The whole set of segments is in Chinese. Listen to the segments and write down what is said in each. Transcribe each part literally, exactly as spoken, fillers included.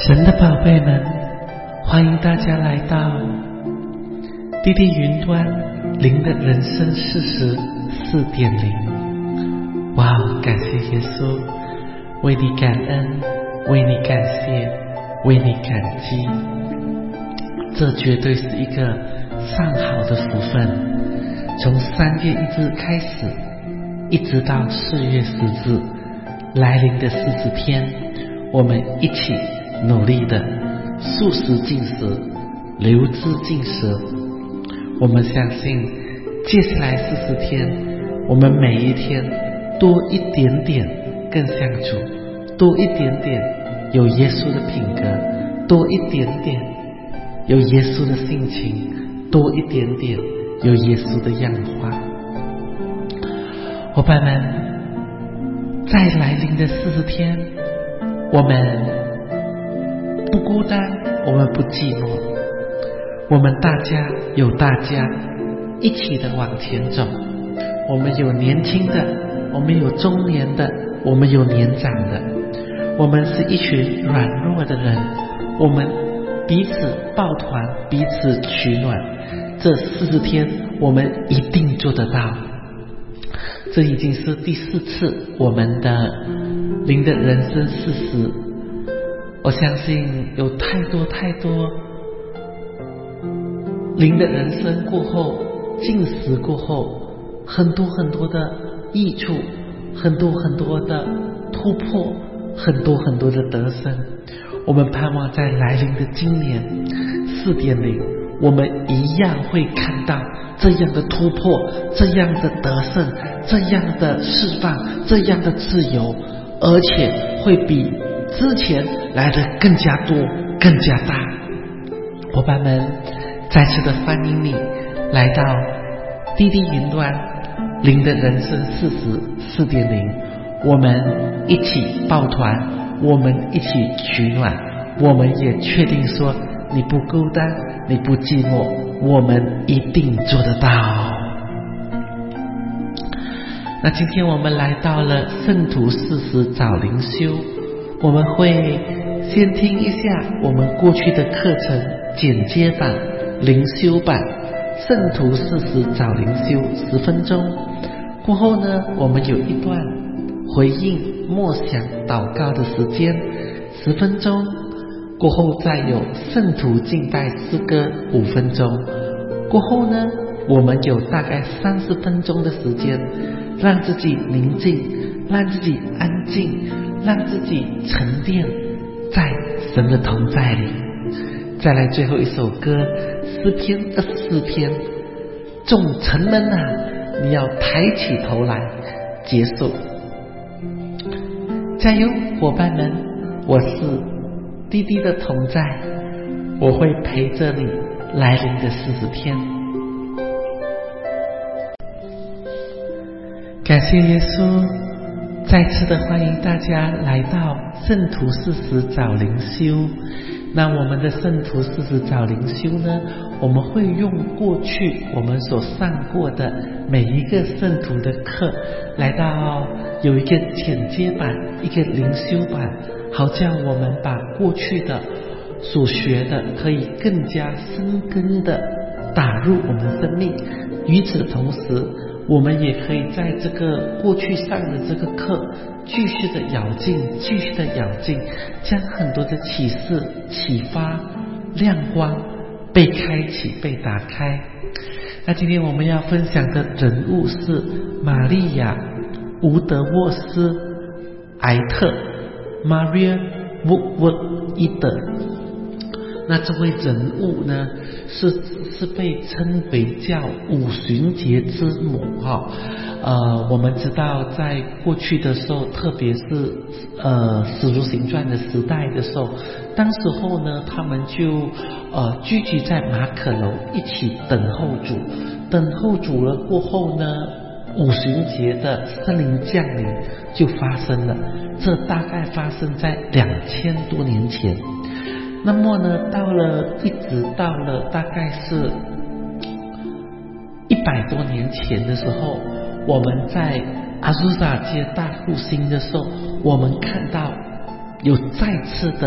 神的宝贝们，欢迎大家来到滴滴云端灵的人生四十四点零。哇，感谢耶稣，为你感恩，为你感谢，为你感激。这绝对是一个上好的福分。从三月一日开始，一直到四月十日来临的四十天，我们一起努力的素食进食，流质进食。我们相信接下来四十天，我们每一天多一点点更像主，多一点点有耶稣的品格，多一点点有耶稣的性情，多一点点有耶稣的样化。伙伴们，在来临的四十天，我们不孤单，我们不寂寞，我们大家有大家一起的往前走。我们有年轻的，我们有中年的，我们有年长的，我们是一群软弱的人，我们彼此抱团，彼此取暖。这四十天我们一定做得到。这已经是第四次我们的灵的人生四十。我相信有太多太多灵的人生过后，进食过后，很多很多的益处，很多很多的突破，很多很多的得胜。我们盼望在来临的今年 四点零， 我们一样会看到这样的突破，这样的得胜，这样的释放，这样的自由，而且会比之前来的更加多，更加大。伙伴们，再次的欢迎你来到滴滴云端灵的人生四十四点零，我们一起抱团，我们一起取暖，我们也确定说你不孤单，你不寂寞，我们一定做得到。那今天我们来到了圣徒四十早灵修，我们会先听一下我们过去的课程简介版、灵修版，圣徒四十早灵修十分钟。过后呢，我们有一段回应、默想、祷告的时间十分钟。过后再有圣徒敬拜诗歌五分钟。过后呢，我们有大概三十分钟的时间，让自己宁静，让自己安静，让自己沉淀在神的同在里。再来最后一首歌，诗篇二十四篇，众城门啊，你要抬起头来接受。加油，伙伴们，我是滴滴的同在，我会陪着你来临的四十天。感谢耶稣，再次的欢迎大家来到圣徒四十早灵修。那我们的圣徒四十早灵修呢，我们会用过去我们所上过的每一个圣徒的课，来到有一个简介版，一个灵修版，好叫我们把过去的所学的可以更加深根的打入我们生命。与此同时，我们也可以在这个过去上的这个课继续的咬进，继续的咬进，将很多的启示、启发、亮光被开启、被打开。那今天我们要分享的人物是玛利亚·伍德沃斯·埃特 Maria Woodward Eder。那这位人物呢，是是被称为叫五旬节之母哈。呃，我们知道在过去的时候，特别是呃《使徒行传》的时代的时候，当时候呢，他们就呃聚集在马可楼一起等候主，等候主了过后呢，五旬节的圣灵降临就发生了。这大概发生在两千多年前。那么呢，到了一直到了大概是一百多年前的时候，我们在阿苏萨街大复兴的时候，我们看到有再次的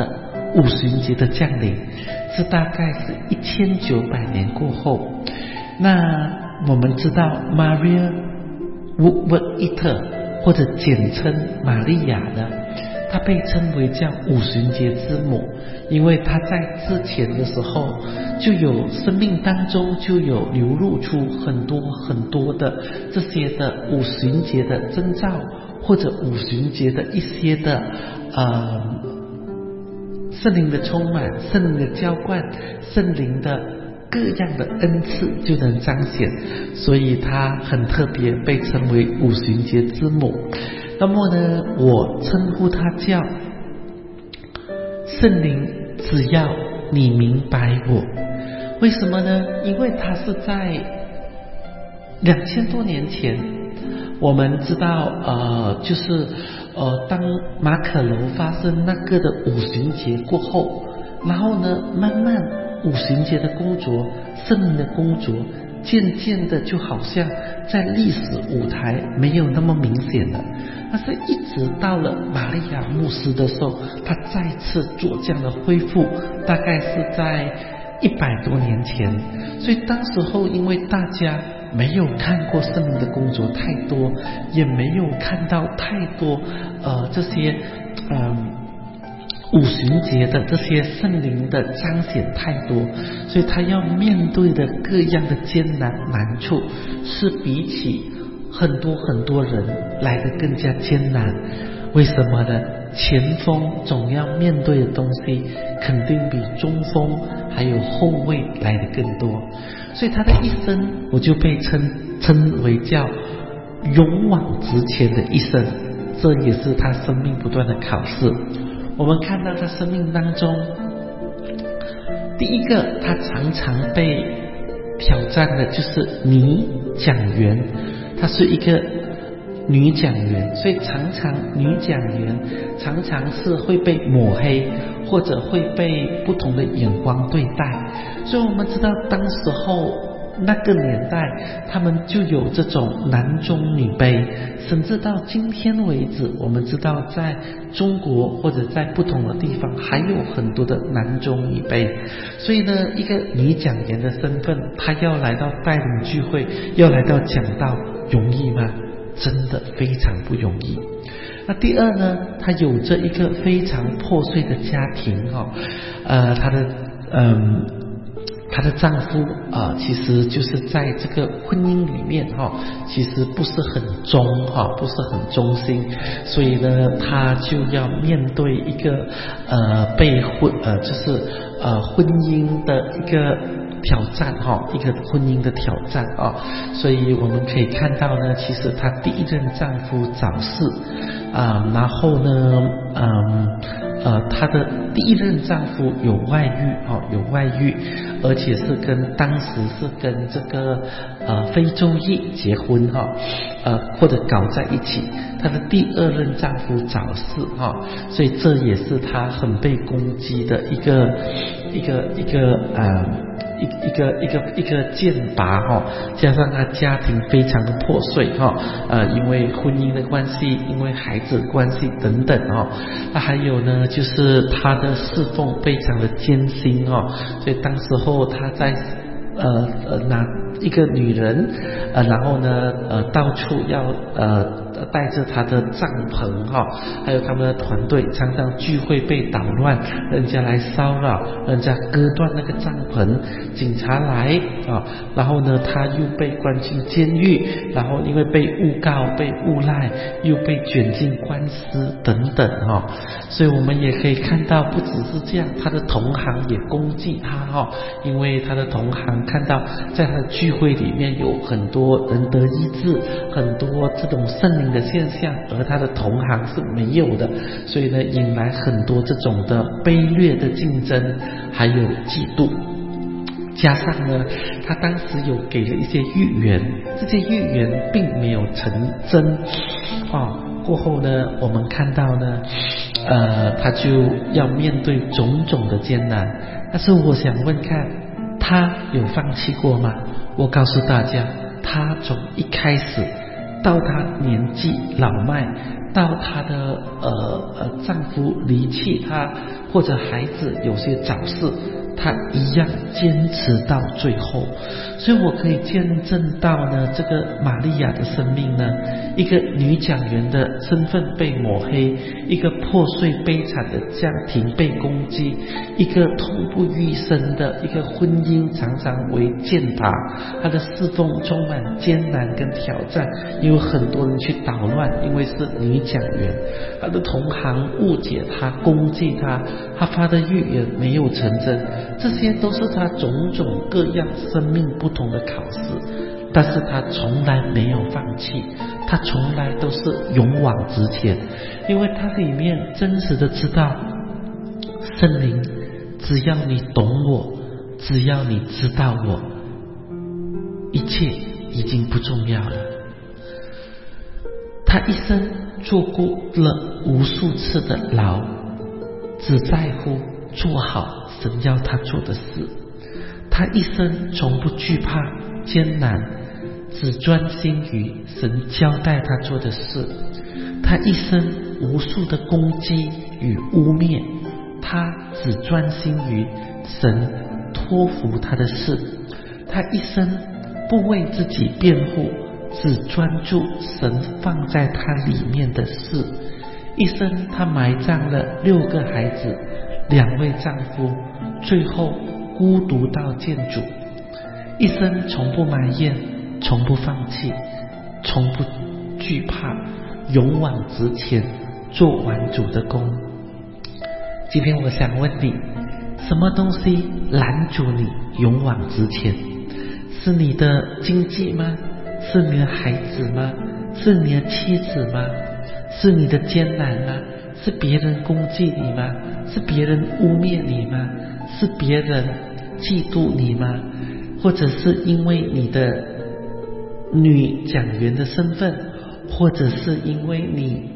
五旬节的降临，是大概是一千九百年过后。那我们知道 Maria Woodworth 或者简称玛利亚呢，她被称为叫五旬节之母，因为她在之前的时候就有生命当中就有流露出很多很多的这些的五旬节的征兆，或者五旬节的一些的呃圣灵的充满、圣灵的浇灌、圣灵的各样的恩赐就能彰显，所以她很特别，被称为五旬节之母。那么呢，我称呼她叫圣灵，只要你明白我。为什么呢？因为她是在两千多年前，我们知道呃就是呃当马可楼发生那个的五旬节过后，然后呢慢慢五旬节的工作，圣灵的工作渐渐的就好像在历史舞台没有那么明显了，但是一直到了玛利亚牧师的时候，他再次做这样的恢复，大概是在一百多年前。所以当时候因为大家没有看过圣灵的工作太多，也没有看到太多呃这些嗯五旬节的这些圣灵的彰显太多，所以他要面对的各样的艰难难处是比起很多很多人来的更加艰难。为什么呢？前锋总要面对的东西肯定比中锋还有后卫来的更多，所以他的一生我就被称称为叫勇往直前的一生，这也是他生命不断的考试。我们看到他生命当中，第一个他常常被挑战的就是女讲员，她是一个女讲员，所以常常女讲员常常是会被抹黑，或者会被不同的眼光对待。所以我们知道当时候那个年代他们就有这种男中女卑，甚至到今天为止，我们知道在中国或者在不同的地方还有很多的男中女卑。所以呢，一个女讲员的身份，她要来到带领聚会，要来到讲道，容易吗？真的非常不容易。那第二呢，她有着一个非常破碎的家庭哈、哦，呃，她的嗯。她的丈夫啊、呃，其实就是在这个婚姻里面哈、哦，其实不是很忠哈、哦，不是很忠心，所以呢，她就要面对一个呃被婚呃就是呃婚姻的一个挑战哈、哦，一个婚姻的挑战啊、哦，所以我们可以看到呢，其实她第一任丈夫早逝啊、呃，然后呢，嗯。呃，她的第一任丈夫有外遇哦，有外遇，而且是跟当时是跟这个呃非洲裔结婚哈、哦，呃或者搞在一起。她的第二任丈夫早逝哈、哦，所以这也是她很被攻击的一个一个一个呃一一个一个一个剑拔哈、哦，加上她家庭非常的破碎哈、哦，呃因为婚姻的关系，因为孩子的关系等等哦，那还有呢。就是他的侍奉非常的艰辛哦，所以当时候他在呃呃拿一个女人呃然后呢呃到处要呃带着他的帐篷哈、哦，还有他们的团队常常聚会被捣乱，人家来骚扰，人家割断那个帐篷，警察来啊、哦，然后呢他又被关进监狱，然后因为被诬告被诬赖，又被卷进官司等等哈、哦，所以我们也可以看到，不只是这样，他的同行也攻击他哈、哦，因为他的同行看到在他的聚会里面有很多人得医治，很多这种圣灵的现象，而他的同行是没有的，所以呢引来很多这种的卑劣的竞争，还有嫉妒。加上呢，他当时有给了一些预言，这些预言并没有成真啊。过后呢，我们看到呢，呃，他就要面对种种的艰难。但是我想问看，他有放弃过吗？我告诉大家，他从一开始到他年纪老迈， 到她的呃呃丈夫离弃她，或者孩子有些早逝，她一样坚持到最后。所以我可以见证到呢，这个玛利亚的生命呢，一个女讲员的身份被抹黑，一个破碎悲惨的家庭被攻击，一个痛不欲生的一个婚姻常常为践踏，她的侍奉充满艰难跟挑战，也有很多人去捣乱，因为是女讲员，她的同行误解她，攻击她，她发的预言没有成真，这些都是她种种各样生命不同的考试，但是她从来没有放弃，她从来都是勇往直前，因为她里面真实的知道，圣灵，只要你懂我，只要你知道我，一切已经不重要了。她一生做过了无数次的牢，只在乎做好神要她做的事。她一生从不惧怕艰难，只专心于神交代她做的事。她一生无数的攻击与污蔑，她只专心于神托付她的事。她一生不为自己辩护，只专注神放在她里面的事。一生她埋葬了六个孩子，两位丈夫，最后孤独到见主。一生从不埋怨，从不放弃，从不惧怕，勇往直前，做完主的工。今天我想问你，什么东西拦阻你勇往直前？是你的经济吗？是你的孩子吗？是你的妻子吗？是你的艰难吗？是别人攻击你吗？是别人污蔑你吗？是别人嫉妒你吗？或者是因为你的女讲员的身份，或者是因为你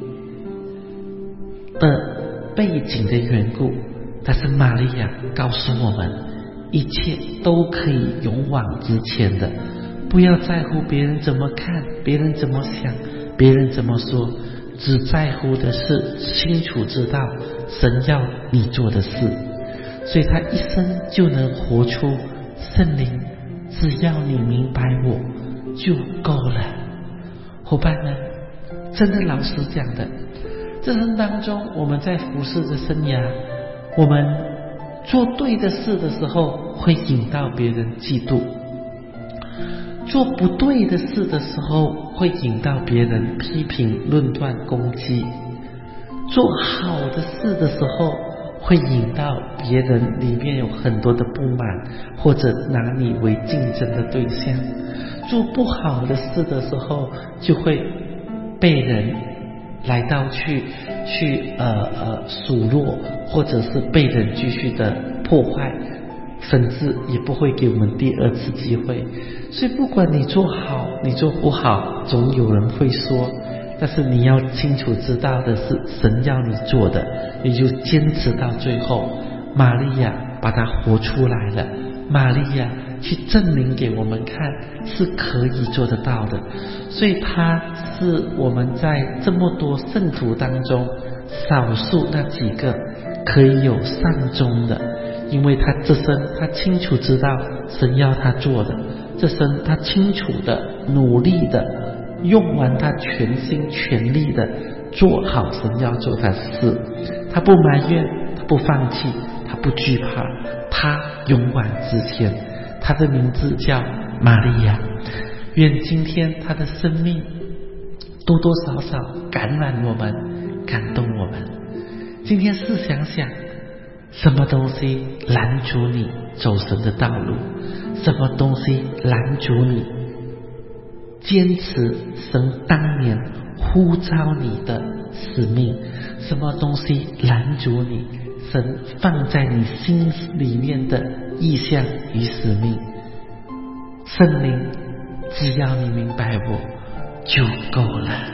的背景的缘故？但是玛利亚告诉我们，一切都可以勇往直前的，不要在乎别人怎么看，别人怎么想，别人怎么说，只在乎的是清楚知道神要你做的事。所以他一生就能活出圣灵，只要你明白我就够了。伙伴们，真的老实讲的，这生当中我们在服侍的生涯，我们做对的事的时候会引到别人嫉妒，做不对的事的时候会引到别人批评论断攻击，做好的事的时候会引到别人里面有很多的不满，或者拿你为竞争的对象。做不好的事的时候就会被人来到去去呃呃数落，或者是被人继续的破坏，甚至也不会给我们第二次机会。所以不管你做好你做不好，总有人会说，但是你要清楚知道的是神要你做的，你就坚持到最后。玛利亚把它活出来了，玛利亚去证明给我们看是可以做得到的。所以她是我们在这么多圣徒当中少数那几个可以有善终的，因为她这生她清楚知道神要她做的，这生她清楚的努力的用完她全心全力的做好神要做的事。她不埋怨，她不放弃，她不惧怕，她勇往直前。她的名字叫玛利亚。愿今天她的生命多多少少感染我们，感动我们。今天试想想，什么东西拦阻你走神的道路？什么东西拦阻你坚持神当年呼召你的使命？什么东西拦阻你神放在你心里面的意向与使命？圣灵，只要你明白我就够了。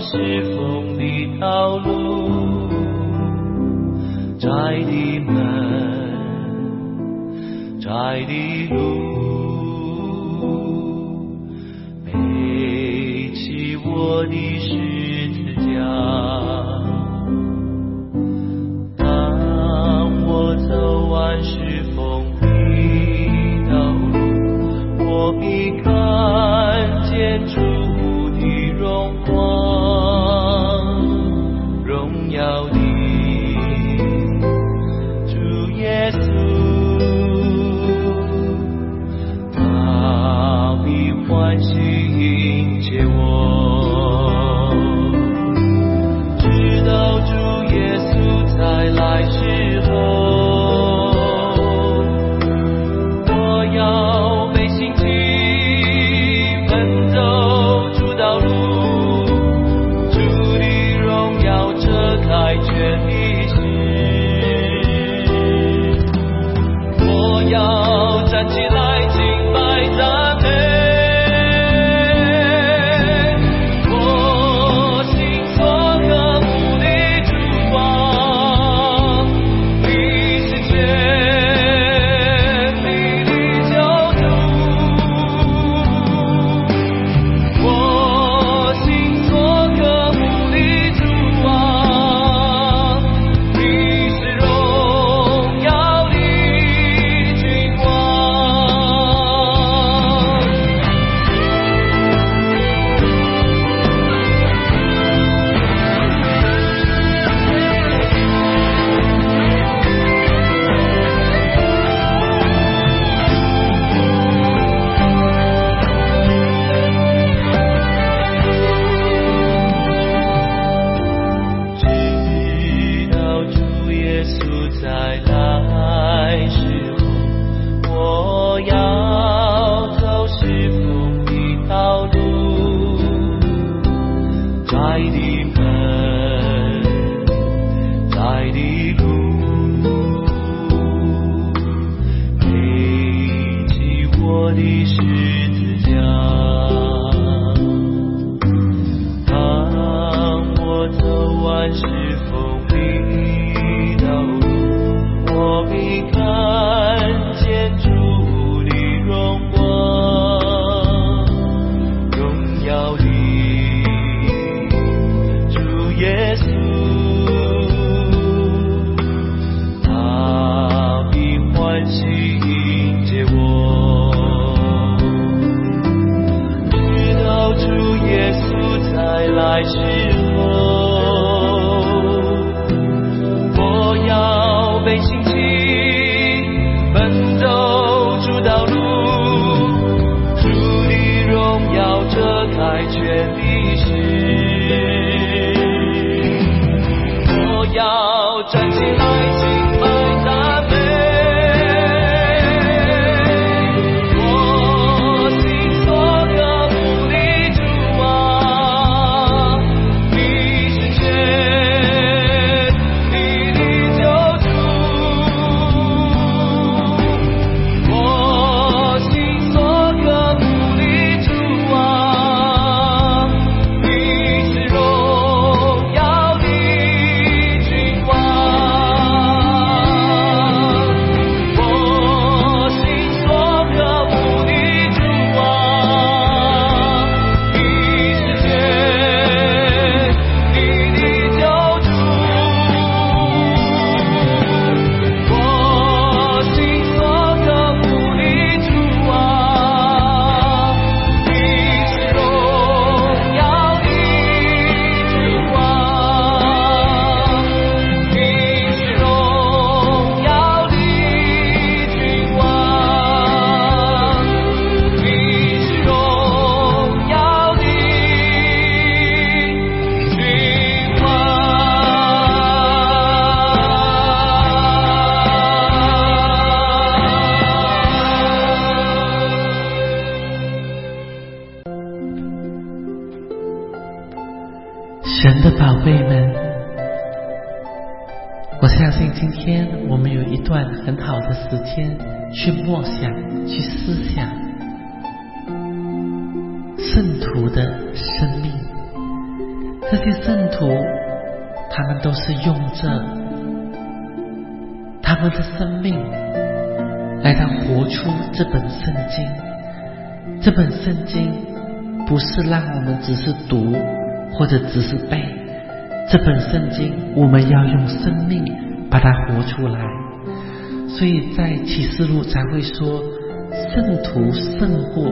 侍奉的道路，窄的门，窄的路，背起我的十字架。当我走完侍奉的道路，我必看见主的荣光，荣耀的主耶稣，他必欢喜迎接我，直到主耶稣再来时候，我要被兴起奔走主道路，主的荣耀遮盖全地时，我要站起来敬拜赞美，我心所渴慕的主啊，你是全地的救主，我心所渴慕的主啊，你是荣耀的君王。直到主耶稣再来时候，我要走侍奉的道路，窄的门，窄的路，背起我的十字架。当我走完侍奉的道路，我必看见主的荣光，荣耀的主耶稣，他必欢喜迎接我，直到主耶稣再来时候，我要被兴起奔走主道路，主的荣耀遮盖全地时，我要站起来敬拜赞美，我心所渴慕的主啊，你是全地的救主，我心所渴慕的主啊，你是荣耀的君王，我心所渴慕的主啊，你是全地的救主，我心所渴慕的主啊，你是荣耀的君王，你是荣耀的君王，你是荣耀的君神的宝贝们，我相信今天我们有一段很好的时间去默想、去思想圣徒的生命。这些都是用着他们的生命来到活出这本圣经。这本圣经不是让我们只是读或者只是背，这本圣经我们要用生命把它活出来。所以在启示录才会说，圣徒胜过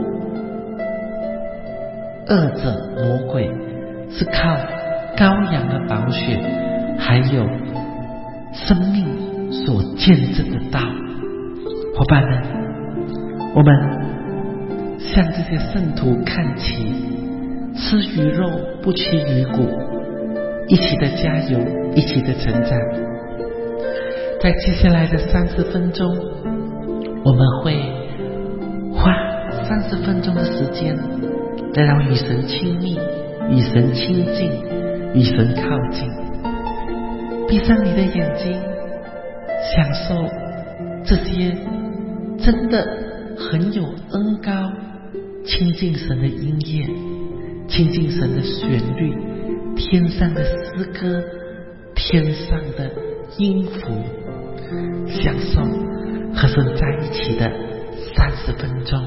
恶者魔鬼，是靠羔羊的宝血还有生命所见证的道。伙伴们，我们向这些圣徒看齐，吃鱼肉不吃鱼骨，一起的加油，一起的成长。在接下来的三十分钟，我们会花三十分钟的时间来到与神亲密，与神亲近，与神靠近。闭上你的眼睛，享受这些真的很有恩膏亲近神的音乐，亲近神的旋律，天上的诗歌，天上的音符，享受和神在一起的三十分钟。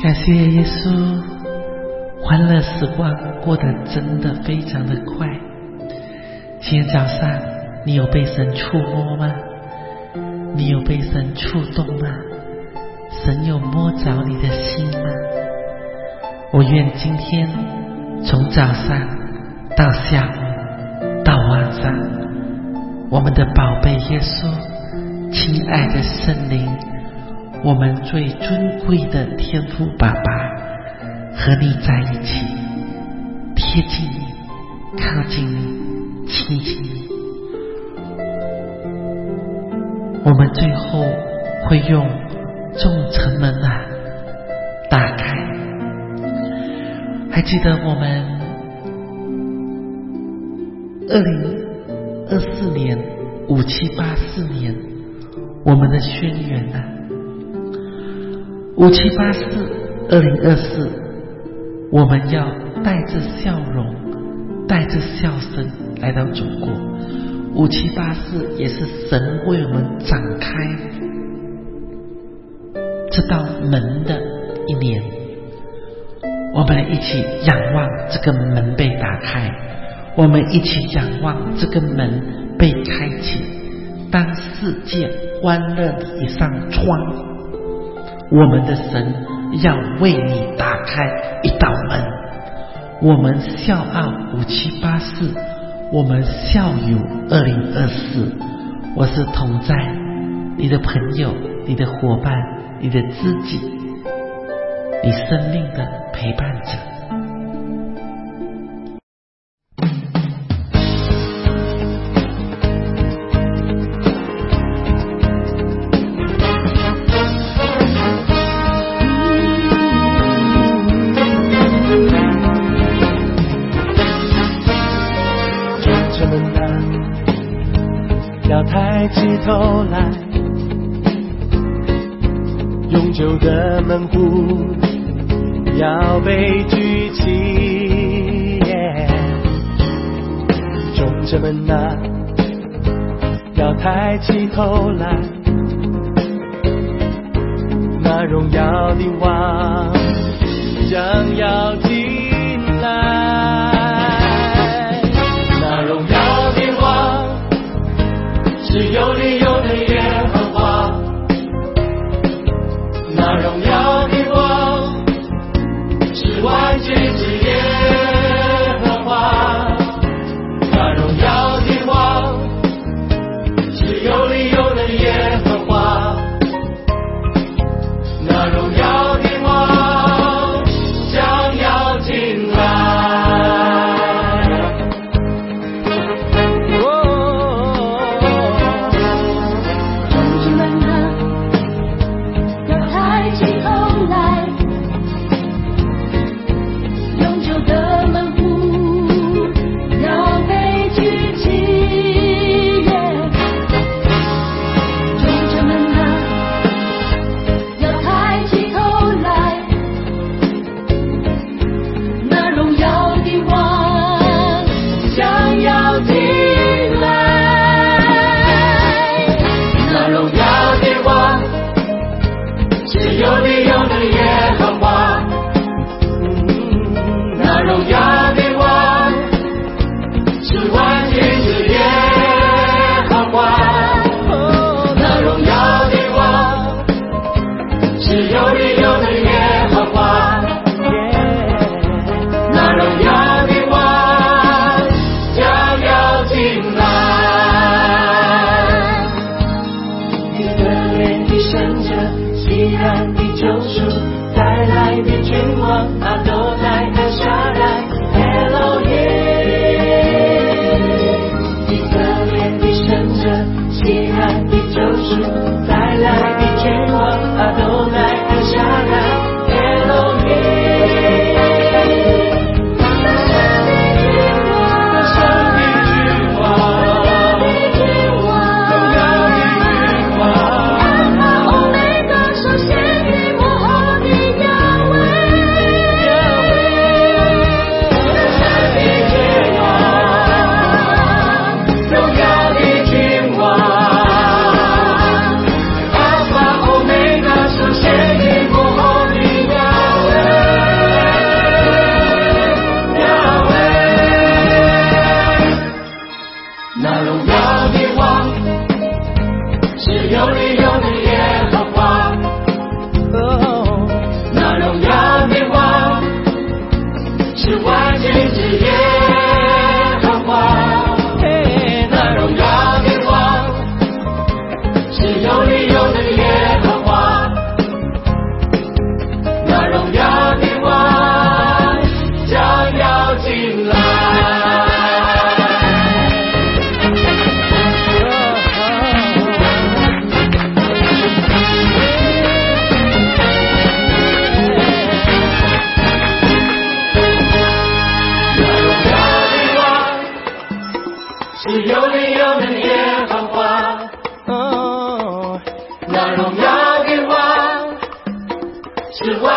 感谢耶稣，欢乐时光过得真的非常的快。今天早上你有被神触摸吗？你有被神触动吗？神有摸着你的心吗？我愿今天从早上到下午到晚上，我们的宝贝耶稣，亲爱的圣灵，我们最尊贵的天父爸爸和你在一起，贴近你，靠近你，亲近你。我们最后会用众城门啊打开。还记得我们二零二四年五七八四年我们的宣言啊，五七八四二零二四，我们要带着笑容，带着笑声来到中国。五七八四也是神为我们展开这道门的一年，我们一起仰望这个门被打开，我们一起仰望这个门被开启。当世界欢乐地一扇窗，我们的神要为你打开一道门。我们笑傲五七八四，我们笑有二零二四。我是同在，你的朋友，你的伙伴，你的知己，你生命的陪伴者。 要抬起头来，永久的门户要被举起，众者们啊，要抬起头来，那荣耀的王将要进来，那荣耀的王是有理由的耶和华，那荣耀的王是万军之耶和华，那荣耀的王是有理由的耶和华，那荣耀的王将要进来。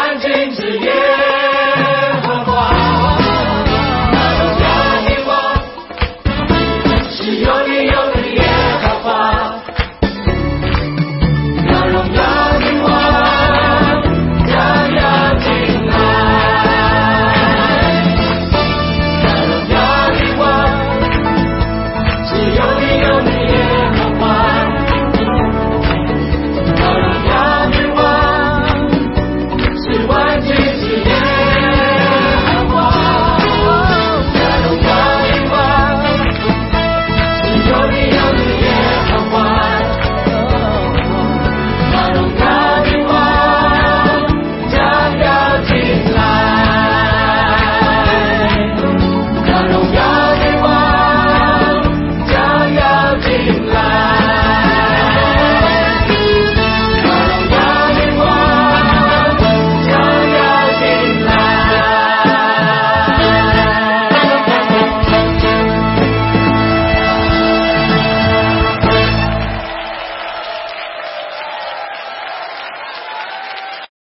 安静之夜。